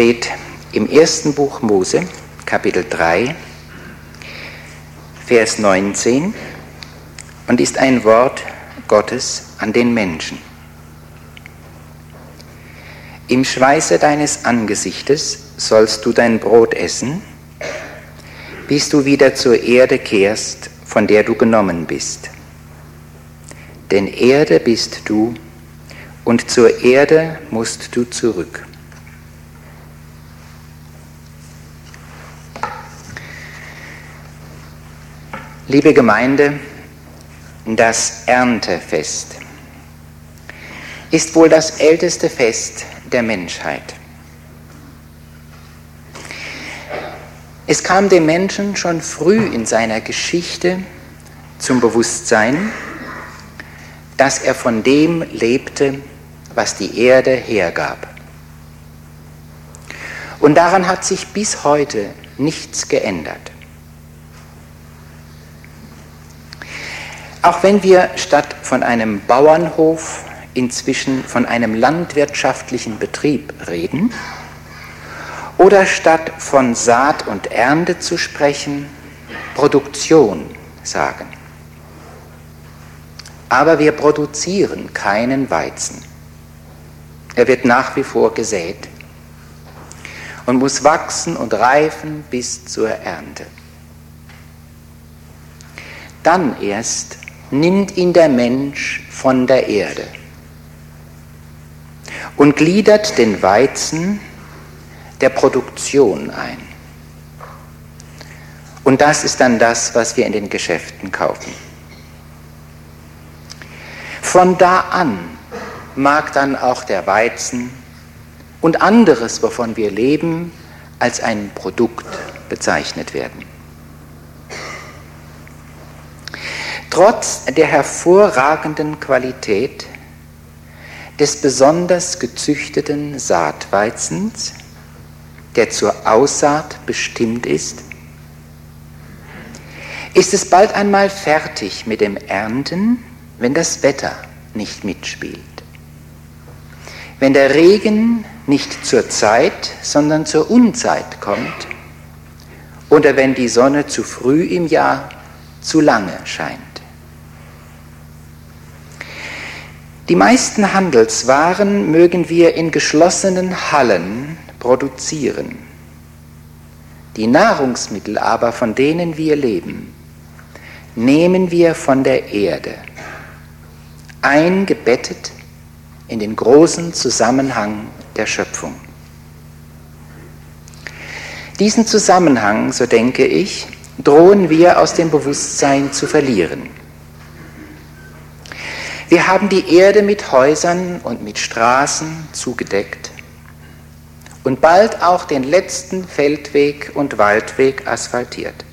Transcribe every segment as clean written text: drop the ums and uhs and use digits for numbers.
steht im 1. Buch Mose, Kapitel 3, Vers 19 und ist ein Wort Gottes an den Menschen. Im Schweiße deines Angesichtes sollst du dein Brot essen, bis du wieder zur Erde kehrst, von der du genommen bist. Denn Erde bist du, und zur Erde musst du zurück. Liebe Gemeinde, das Erntefest ist wohl das älteste Fest der Menschheit. Es kam dem Menschen schon früh in seiner Geschichte zum Bewusstsein, dass er von dem lebte, was die Erde hergab. Und daran hat sich bis heute nichts geändert. Auch wenn wir statt von einem Bauernhof inzwischen von einem landwirtschaftlichen Betrieb reden oder statt von Saat und Ernte zu sprechen, Produktion sagen. Aber wir produzieren keinen Weizen. Er wird nach wie vor gesät und muss wachsen und reifen bis zur Ernte. Dann erst nimmt ihn der Mensch von der Erde und gliedert den Weizen der Produktion ein. Und das ist dann das, was wir in den Geschäften kaufen. Von da an mag dann auch der Weizen und anderes, wovon wir leben, als ein Produkt bezeichnet werden. Trotz der hervorragenden Qualität des besonders gezüchteten Saatweizens, der zur Aussaat bestimmt ist es bald einmal fertig mit dem Ernten, wenn das Wetter nicht mitspielt. Wenn der Regen nicht zur Zeit, sondern zur Unzeit kommt oder wenn die Sonne zu früh im Jahr zu lange scheint. Die meisten Handelswaren mögen wir in geschlossenen Hallen produzieren. Die Nahrungsmittel aber, von denen wir leben, nehmen wir von der Erde, eingebettet in den großen Zusammenhang der Schöpfung. Diesen Zusammenhang, so denke ich, drohen wir aus dem Bewusstsein zu verlieren. Wir haben die Erde mit Häusern und mit Straßen zugedeckt und bald auch den letzten Feldweg und Waldweg asphaltiert.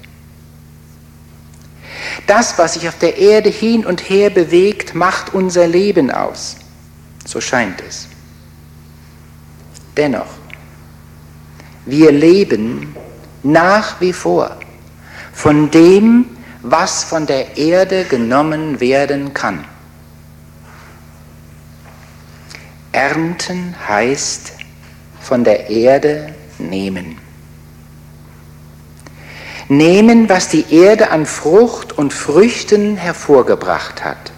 Das, was sich auf der Erde hin und her bewegt, macht unser Leben aus. So scheint es. Dennoch, wir leben nach wie vor von dem, was von der Erde genommen werden kann. Ernten heißt von der Erde nehmen. Nehmen, was die Erde an Frucht und Früchten hervorgebracht hat.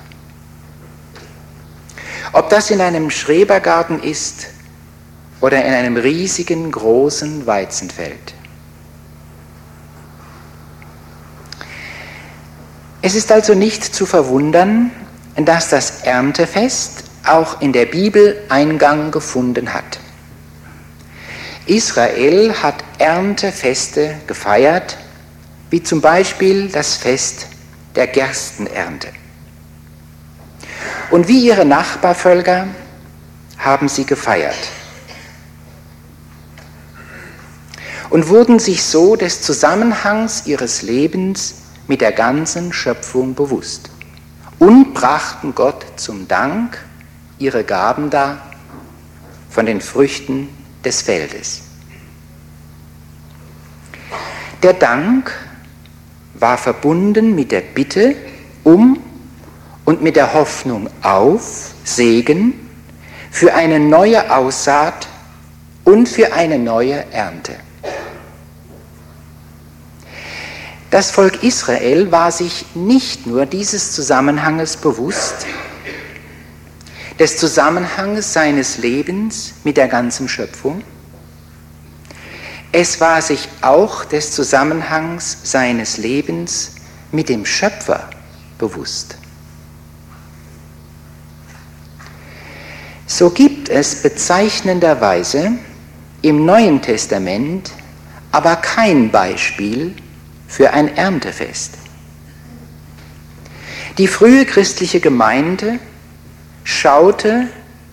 Ob das in einem Schrebergarten ist oder in einem riesigen, großen Weizenfeld. Es ist also nicht zu verwundern, dass das Erntefest auch in der Bibel Eingang gefunden hat. Israel hat Erntefeste gefeiert, wie zum Beispiel das Fest der Gerstenernte. Und wie ihre Nachbarvölker haben sie gefeiert und wurden sich so des Zusammenhangs ihres Lebens mit der ganzen Schöpfung bewusst und brachten Gott zum Dank ihre Gaben dar von den Früchten des Feldes. Der Dank war verbunden mit der Bitte um und mit der Hoffnung auf Segen für eine neue Aussaat und für eine neue Ernte. Das Volk Israel war sich nicht nur dieses Zusammenhanges bewusst, des Zusammenhanges seines Lebens mit der ganzen Schöpfung, es war sich auch des Zusammenhangs seines Lebens mit dem Schöpfer bewusst. So gibt es bezeichnenderweise im Neuen Testament aber kein Beispiel für ein Erntefest. Die frühe christliche Gemeinde schaute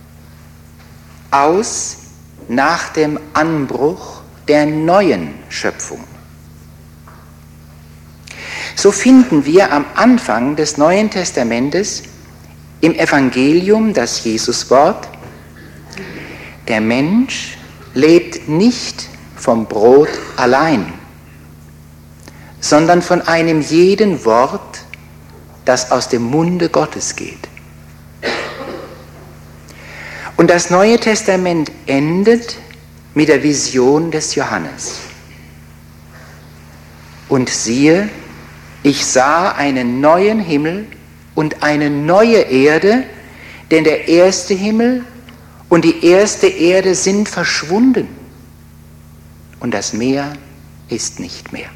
aus nach dem Anbruch der neuen Schöpfung. So finden wir am Anfang des Neuen Testamentes im Evangelium das Jesuswort: Der Mensch lebt nicht vom Brot allein, sondern von einem jeden Wort, das aus dem Munde Gottes geht. Und das Neue Testament endet mit der Vision des Johannes. Und siehe, ich sah einen neuen Himmel und eine neue Erde, denn der erste Himmel und die erste Erde sind verschwunden und das Meer ist nicht mehr.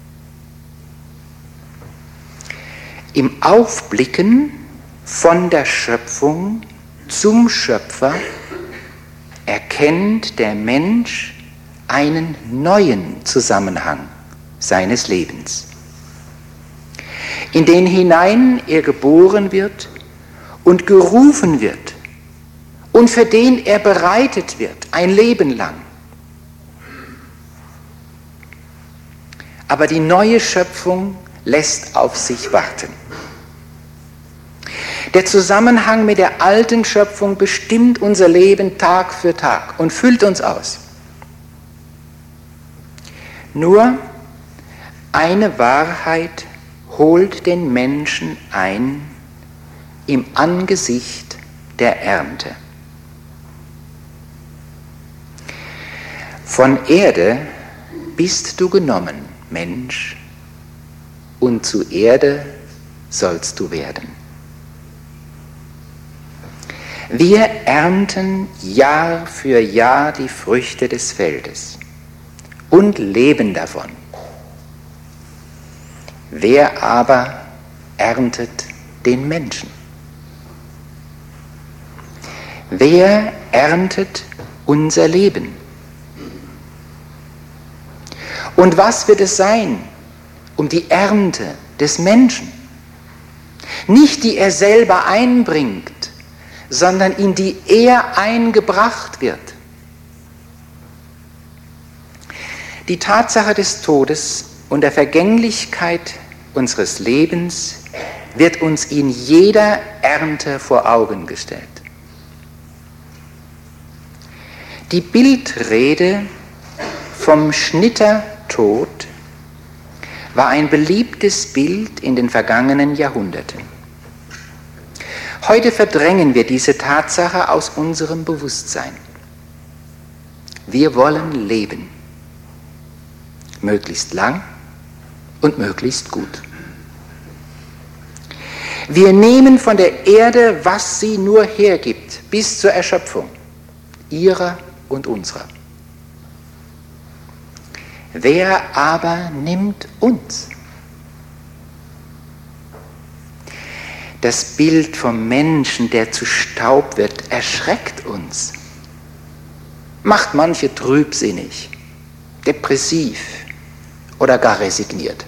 Im Aufblicken von der Schöpfung zum Schöpfer erkennt der Mensch einen neuen Zusammenhang seines Lebens, in den hinein er geboren wird und gerufen wird und für den er bereitet wird, ein Leben lang. Aber die neue Schöpfung lässt auf sich warten. Der Zusammenhang mit der alten Schöpfung bestimmt unser Leben Tag für Tag und füllt uns aus. Nur eine Wahrheit holt den Menschen ein im Angesicht der Ernte. Von Erde bist du genommen, Mensch, und zu Erde sollst du werden. Wir ernten Jahr für Jahr die Früchte des Feldes und leben davon. Wer aber erntet den Menschen? Wer erntet unser Leben? Und was wird es sein um die Ernte des Menschen? Nicht die er selber einbringt, sondern in die er eingebracht wird. Die Tatsache des Todes und der Vergänglichkeit unseres Lebens wird uns in jeder Ernte vor Augen gestellt. Die Bildrede vom Schnittertod war ein beliebtes Bild in den vergangenen Jahrhunderten. Heute verdrängen wir diese Tatsache aus unserem Bewusstsein. Wir wollen leben, möglichst lang und möglichst gut. Wir nehmen von der Erde, was sie nur hergibt, bis zur Erschöpfung, ihrer und unserer. Wer aber nimmt uns? Das Bild vom Menschen, der zu Staub wird, erschreckt uns, macht manche trübsinnig, depressiv oder gar resigniert.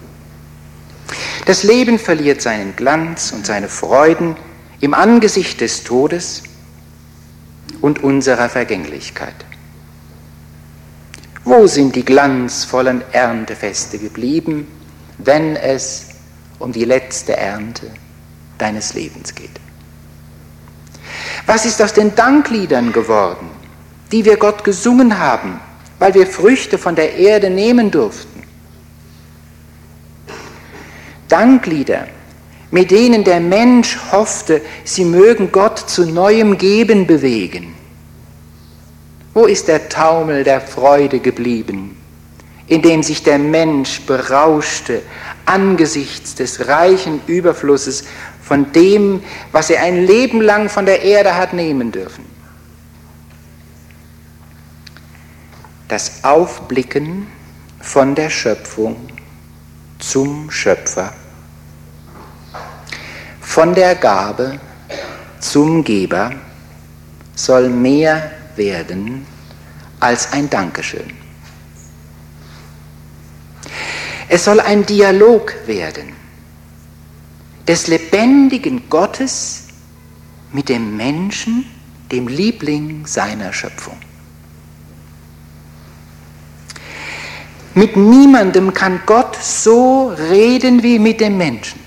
Das Leben verliert seinen Glanz und seine Freuden im Angesicht des Todes und unserer Vergänglichkeit. Wo sind die glanzvollen Erntefeste geblieben, wenn es um die letzte Ernte deines Lebens geht? Was ist aus den Dankliedern geworden, die wir Gott gesungen haben, weil wir Früchte von der Erde nehmen durften? Danklieder, mit denen der Mensch hoffte, sie mögen Gott zu neuem Geben bewegen. Wo ist der Taumel der Freude geblieben, in dem sich der Mensch berauschte angesichts des reichen Überflusses von dem, was er ein Leben lang von der Erde hat nehmen dürfen? Das Aufblicken von der Schöpfung zum Schöpfer, von der Gabe zum Geber, soll mehr werden als ein Dankeschön. Es soll ein Dialog werden des lebendigen Gottes mit dem Menschen, dem Liebling seiner Schöpfung. Mit niemandem kann Gott so reden wie mit dem Menschen.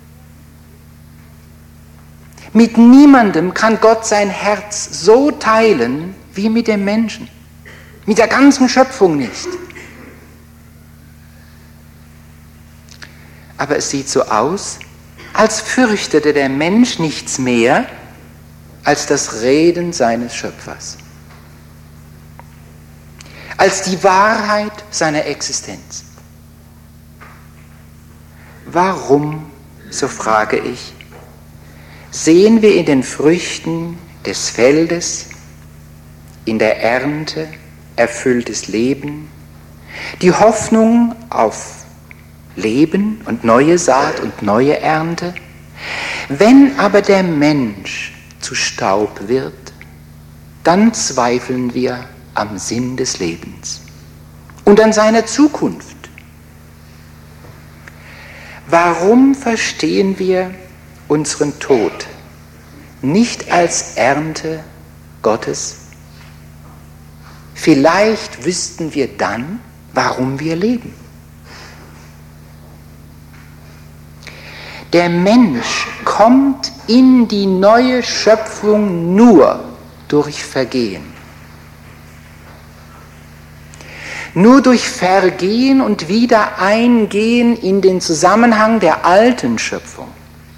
Mit niemandem kann Gott sein Herz so teilen wie mit dem Menschen. Mit der ganzen Schöpfung nicht. Aber es sieht so aus, als fürchtete der Mensch nichts mehr als das Reden seines Schöpfers. Als die Wahrheit seiner Existenz. Warum, so frage ich, sehen wir in den Früchten des Feldes, in der Ernte erfülltes Leben, die Hoffnung auf Leben und neue Saat und neue Ernte? Wenn aber der Mensch zu Staub wird, dann zweifeln wir am Sinn des Lebens und an seiner Zukunft. Warum verstehen wir unseren Tod nicht als Ernte Gottes? Vielleicht wüssten wir dann, warum wir leben. Der Mensch kommt in die neue Schöpfung nur durch Vergehen. Nur durch Vergehen und Wiedereingehen in den Zusammenhang der alten Schöpfung.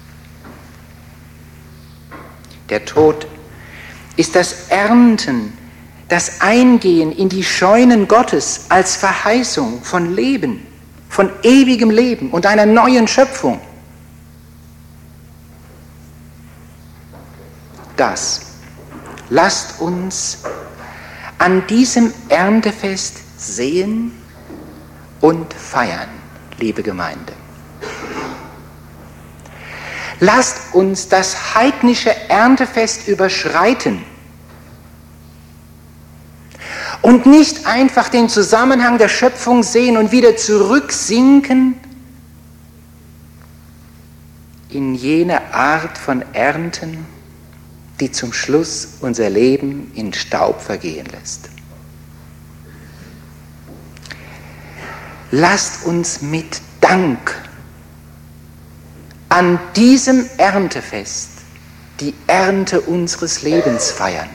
Der Tod ist das Ernten, das Eingehen in die Scheunen Gottes als Verheißung von Leben, von ewigem Leben und einer neuen Schöpfung. Das lasst uns an diesem Erntefest sehen und feiern, liebe Gemeinde. Lasst uns das heidnische Erntefest überschreiten und nicht einfach den Zusammenhang der Schöpfung sehen und wieder zurücksinken in jene Art von Ernten, die zum Schluss unser Leben in Staub vergehen lässt. Lasst uns mit Dank an diesem Erntefest die Ernte unseres Lebens feiern.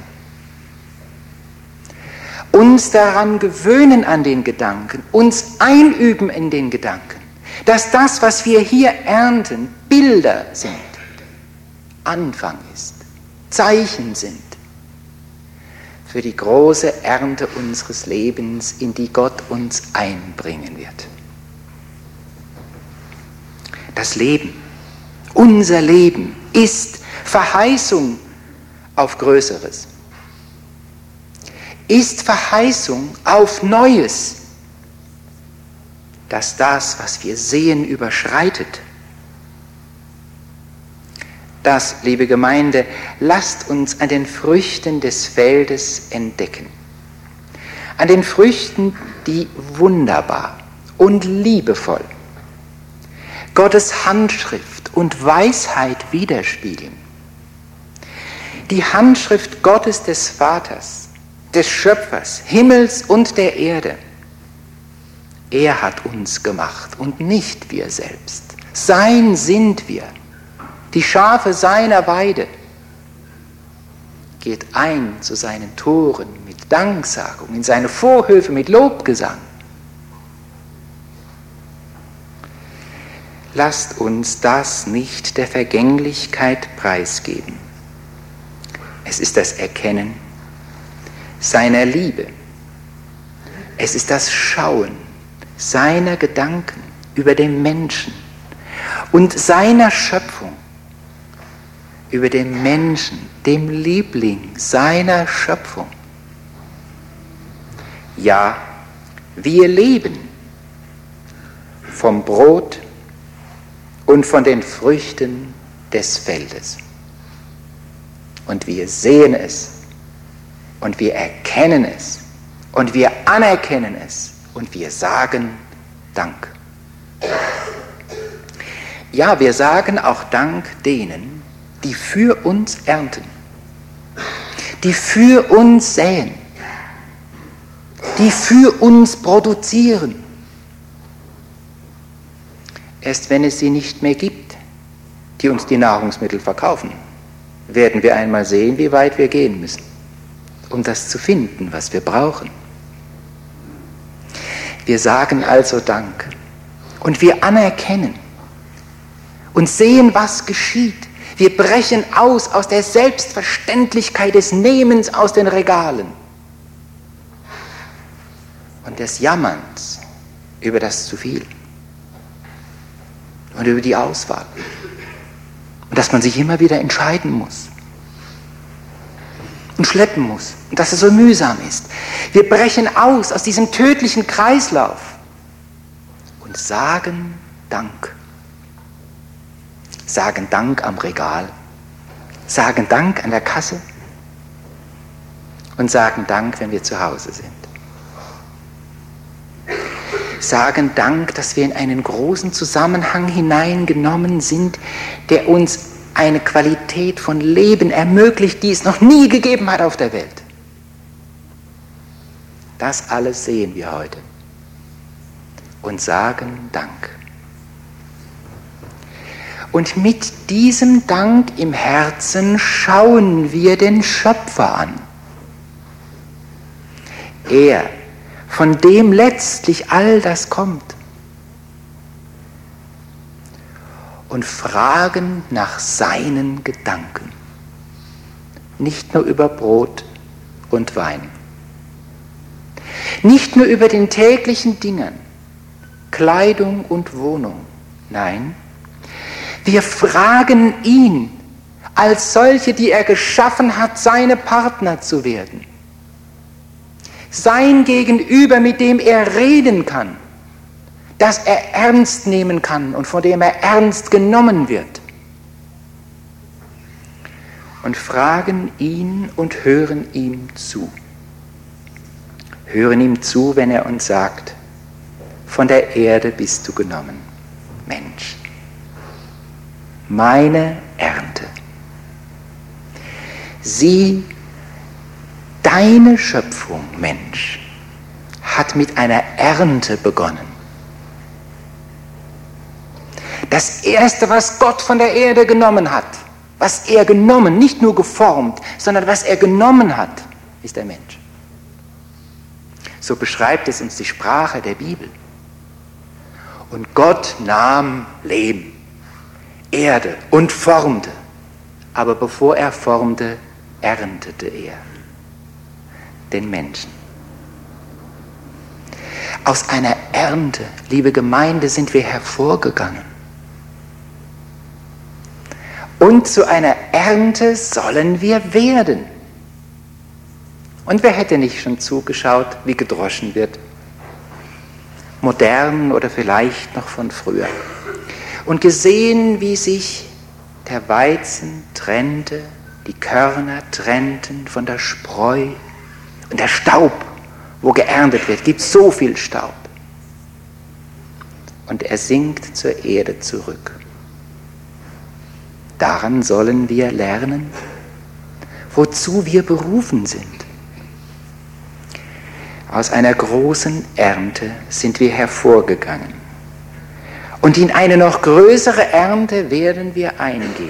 Uns daran gewöhnen an den Gedanken, uns einüben in den Gedanken, dass das, was wir hier ernten, Bilder sind, Anfang ist, Zeichen sind für die große Ernte unseres Lebens, in die Gott uns einbringen wird. Das Leben, unser Leben ist Verheißung auf Größeres, ist Verheißung auf Neues, dass das, was wir sehen, überschreitet. Das, liebe Gemeinde, lasst uns an den Früchten des Feldes entdecken. An den Früchten, die wunderbar und liebevoll Gottes Handschrift und Weisheit widerspiegeln. Die Handschrift Gottes des Vaters, des Schöpfers, Himmels und der Erde. Er hat uns gemacht und nicht wir selbst. Sein sind wir. Die Schafe seiner Weide. Geht ein zu seinen Toren mit Danksagung, in seine Vorhöfe mit Lobgesang. Lasst uns das nicht der Vergänglichkeit preisgeben. Es ist das Erkennen, seiner Liebe. Es ist das Schauen seiner Gedanken über den Menschen und seiner Schöpfung, über den Menschen, dem Liebling seiner Schöpfung. Ja, wir leben vom Brot und von den Früchten des Feldes. Und wir sehen es und wir erkennen es und wir anerkennen es und wir sagen Dank. Ja, wir sagen auch Dank denen, die für uns ernten, die für uns säen, die für uns produzieren. Erst wenn es sie nicht mehr gibt, die uns die Nahrungsmittel verkaufen, werden wir einmal sehen, wie weit wir gehen müssen, um das zu finden, was wir brauchen. Wir sagen also Dank und wir anerkennen und sehen, was geschieht. Wir brechen aus der Selbstverständlichkeit des Nehmens aus den Regalen und des Jammerns über das zu viel und über die Auswahl und dass man sich immer wieder entscheiden muss und schleppen muss und dass es so mühsam ist. Wir brechen aus diesem tödlichen Kreislauf und sagen Dank. Sagen Dank am Regal, sagen Dank an der Kasse und sagen Dank, wenn wir zu Hause sind. Sagen Dank, dass wir in einen großen Zusammenhang hineingenommen sind, der uns eine Qualität von Leben ermöglicht, die es noch nie gegeben hat auf der Welt. Das alles sehen wir heute und sagen Dank. Und mit diesem Dank im Herzen schauen wir den Schöpfer an. Er, von dem letztlich all das kommt. Und fragen nach seinen Gedanken. Nicht nur über Brot und Wein. Nicht nur über den täglichen Dingen, Kleidung und Wohnung. Nein, wir fragen ihn, als solche, die er geschaffen hat, seine Partner zu werden. Sein Gegenüber, mit dem er reden kann, das er ernst nehmen kann und von dem er ernst genommen wird. Und fragen ihn und hören ihm zu. Hören ihm zu, wenn er uns sagt, von der Erde bist du genommen, Mensch. Meine Ernte. Sieh, deine Schöpfung, Mensch, hat mit einer Ernte begonnen. Das Erste, was Gott von der Erde genommen hat, was er genommen, nicht nur geformt, sondern was er genommen hat, ist der Mensch. So beschreibt es uns die Sprache der Bibel. Und Gott nahm Leben, Erde und formte. Aber bevor er formte, erntete er den Menschen. Aus einer Ernte, liebe Gemeinde, sind wir hervorgegangen. Und zu einer Ernte sollen wir werden. Und wer hätte nicht schon zugeschaut, wie gedroschen wird? Modern oder vielleicht noch von früher. Und gesehen, wie sich der Weizen trennte, die Körner trennten von der Spreu und der Staub, wo geerntet wird, gibt so viel Staub. Und er sinkt zur Erde zurück. Daran sollen wir lernen, wozu wir berufen sind. Aus einer großen Ernte sind wir hervorgegangen. Und in eine noch größere Ernte werden wir eingehen.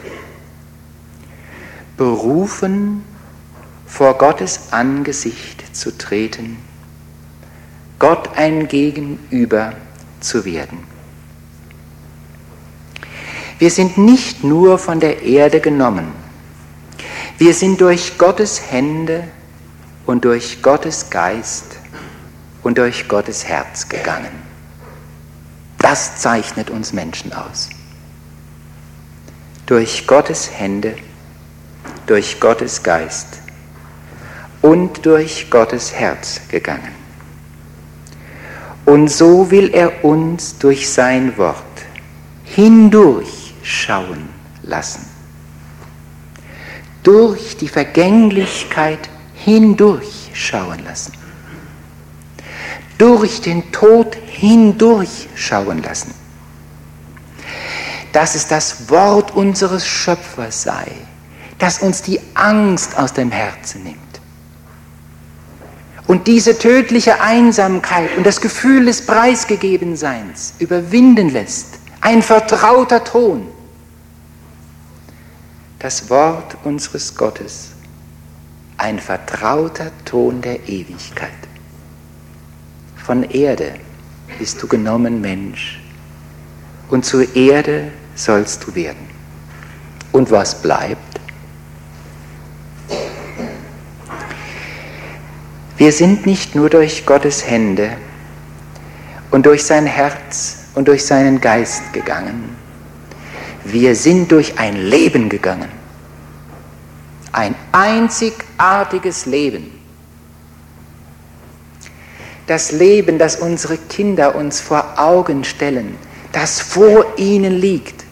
Berufen, vor Gottes Angesicht zu treten, Gott ein Gegenüber zu werden. Wir sind nicht nur von der Erde genommen, wir sind durch Gottes Hände und durch Gottes Geist und durch Gottes Herz gegangen. Das zeichnet uns Menschen aus. Durch Gottes Hände, durch Gottes Geist und durch Gottes Herz gegangen. Und so will er uns durch sein Wort hindurchschauen lassen. Durch die Vergänglichkeit hindurchschauen lassen. Durch den Tod hindurchschauen lassen. Dass es das Wort unseres Schöpfers sei, das uns die Angst aus dem Herzen nimmt. Und diese tödliche Einsamkeit und das Gefühl des Preisgegebenseins überwinden lässt. Ein vertrauter Ton. Das Wort unseres Gottes. Ein vertrauter Ton der Ewigkeit. Von Erde bist du genommen, Mensch, und zur Erde sollst du werden. Und was bleibt? Wir sind nicht nur durch Gottes Hände und durch sein Herz und durch seinen Geist gegangen. Wir sind durch ein Leben gegangen. Ein einzigartiges Leben. Das Leben, das unsere Kinder uns vor Augen stellen, das vor ihnen liegt.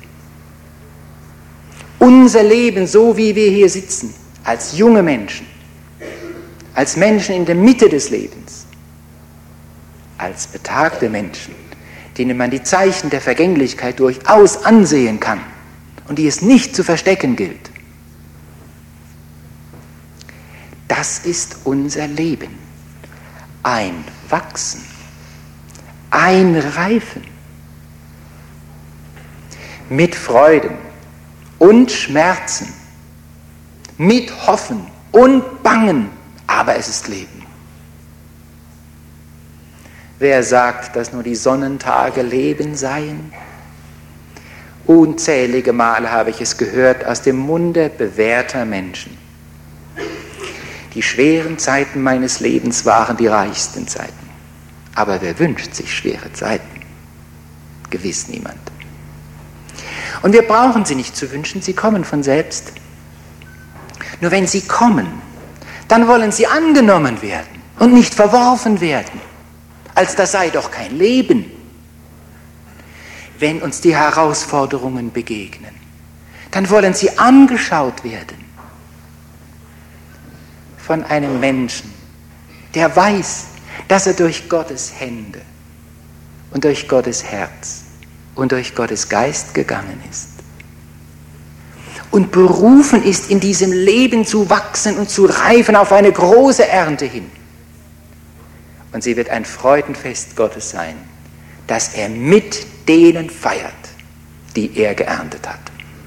Unser Leben, so wie wir hier sitzen, als junge Menschen, als Menschen in der Mitte des Lebens, als betagte Menschen, denen man die Zeichen der Vergänglichkeit durchaus ansehen kann und die es nicht zu verstecken gilt. Das ist unser Leben. Ein Wachsen, ein Reifen, mit Freuden und Schmerzen, mit Hoffen und Bangen, aber es ist Leben. Wer sagt, dass nur die Sonnentage Leben seien? Unzählige Male habe ich es gehört aus dem Munde bewährter Menschen. Die schweren Zeiten meines Lebens waren die reichsten Zeiten. Aber wer wünscht sich schwere Zeiten? Gewiss niemand. Und wir brauchen sie nicht zu wünschen, sie kommen von selbst. Nur wenn sie kommen, dann wollen sie angenommen werden und nicht verworfen werden, als das sei doch kein Leben. Wenn uns die Herausforderungen begegnen, dann wollen sie angeschaut werden von einem Menschen, der weiß, dass er durch Gottes Hände und durch Gottes Herz und durch Gottes Geist gegangen ist und berufen ist, in diesem Leben zu wachsen und zu reifen auf eine große Ernte hin. Und sie wird ein Freudenfest Gottes sein, das er mit denen feiert, die er geerntet hat.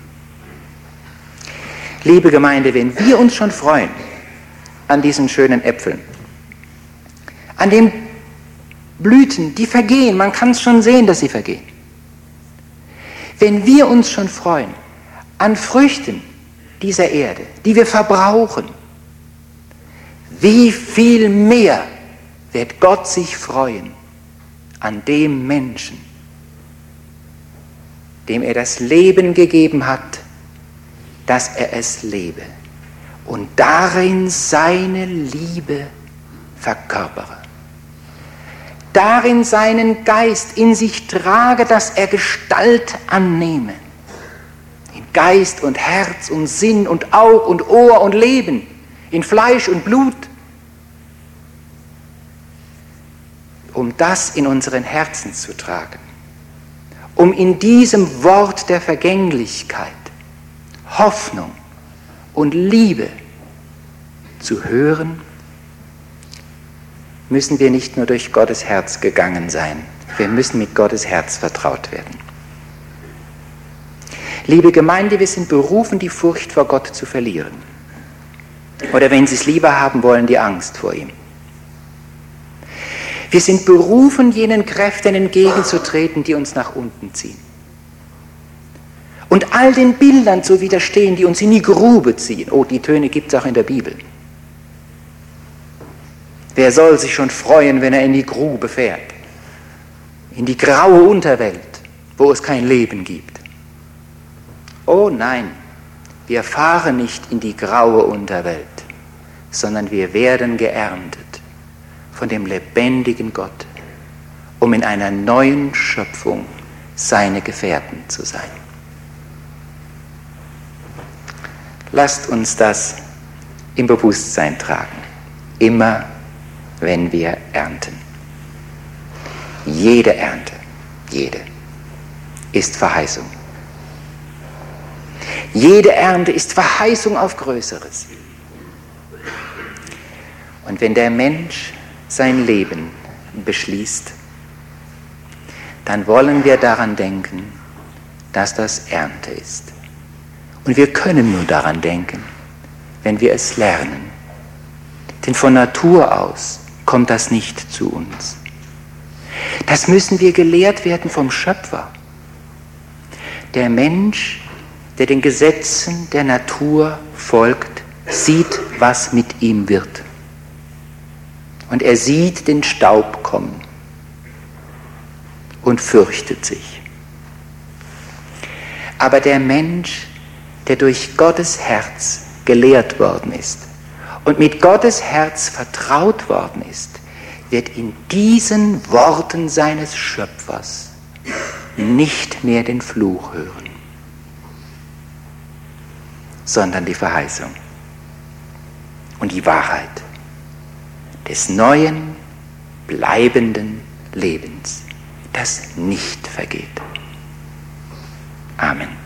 Liebe Gemeinde, wenn wir uns schon freuen an diesen schönen Äpfeln, an den Blüten, die vergehen, man kann es schon sehen, dass sie vergehen. Wenn wir uns schon freuen an Früchten dieser Erde, die wir verbrauchen, wie viel mehr wird Gott sich freuen an dem Menschen, dem er das Leben gegeben hat, dass er es lebe und darin seine Liebe verkörpere. Darin seinen Geist in sich trage, dass er Gestalt annehme. In Geist und Herz und Sinn und Aug und Ohr und Leben, in Fleisch und Blut. Um das in unseren Herzen zu tragen. Um in diesem Wort der Vergänglichkeit Hoffnung und Liebe zu hören, müssen wir nicht nur durch Gottes Herz gegangen sein, wir müssen mit Gottes Herz vertraut werden. Liebe Gemeinde, wir sind berufen, die Furcht vor Gott zu verlieren. Oder wenn Sie es lieber haben wollen, die Angst vor ihm. Wir sind berufen, jenen Kräften entgegenzutreten, die uns nach unten ziehen. Und all den Bildern zu widerstehen, die uns in die Grube ziehen. Oh, die Töne gibt es auch in der Bibel. Wer soll sich schon freuen, wenn er in die Grube fährt, in die graue Unterwelt, wo es kein Leben gibt? Oh nein, wir fahren nicht in die graue Unterwelt, sondern wir werden geerntet von dem lebendigen Gott, um in einer neuen Schöpfung seine Gefährten zu sein. Lasst uns das im Bewusstsein tragen, immer wenn wir ernten. Jede Ernte, jede, ist Verheißung. Jede Ernte ist Verheißung auf Größeres. Und wenn der Mensch sein Leben beschließt, dann wollen wir daran denken, dass das Ernte ist. Und wir können nur daran denken, wenn wir es lernen. Denn von Natur aus kommt das nicht zu uns. Das müssen wir gelehrt werden vom Schöpfer. Der Mensch, der den Gesetzen der Natur folgt, sieht, was mit ihm wird. Und er sieht den Staub kommen und fürchtet sich. Aber der Mensch, der durch Gottes Herz gelehrt worden ist und mit Gottes Herz vertraut worden ist, wird in diesen Worten seines Schöpfers nicht mehr den Fluch hören, sondern die Verheißung und die Wahrheit des neuen, bleibenden Lebens, das nicht vergeht. Amen.